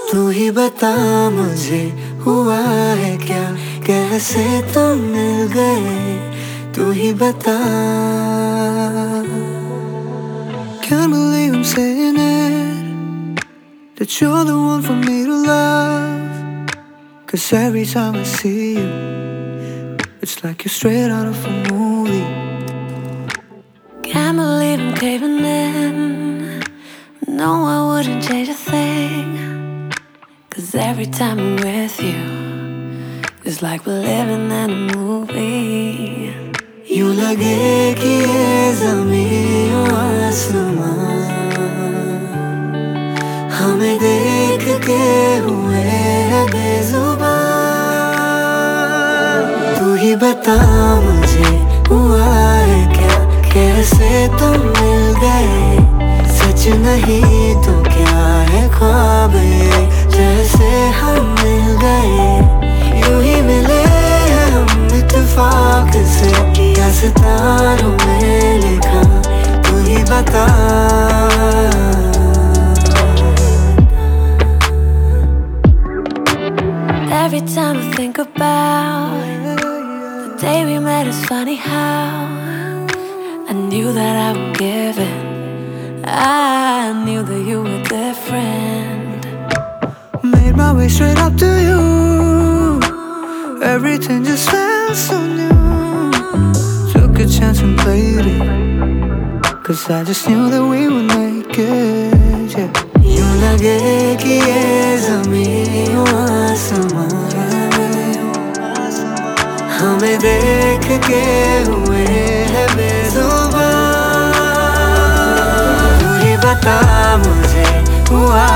तू ही बता मुझे हुआ है क्या, कैसे तुम मिल गए, तू ही बता। Can't believe I'm saying it, that you're the one for me to love. Cause every time I see you, it's like you're straight out of a movie. Can't believe I'm caving in. No, I wouldn't change a thing. Cause every time I'm with you, it's like we're living in a movie. यूं लगे कि ये ज़मीं और आसमां हमें देख के हुए हैं बेज़ुबां। तू ही बता मुझे हुआ है क्या, कैसे तुम मिल गए, सच नहीं तो क्या है ख्वाब ये, जैसे हम मिल गए, यूं ही मिले हैं हम इत्तेफाक से, क्या सितारों में लिखा, तू ही बता। Every time I think about the day we met, it's funny how I knew that I would give in. I knew that you were different. Made my way straight up to you, everything just felt so new. Took a chance and played it, cause I just knew that we would make it, yeah. यूं लगे कि ये ज़मीं और आसमां हमें देख के हुए हैं बेज़ुबां। तू ही बता मुझे हुआ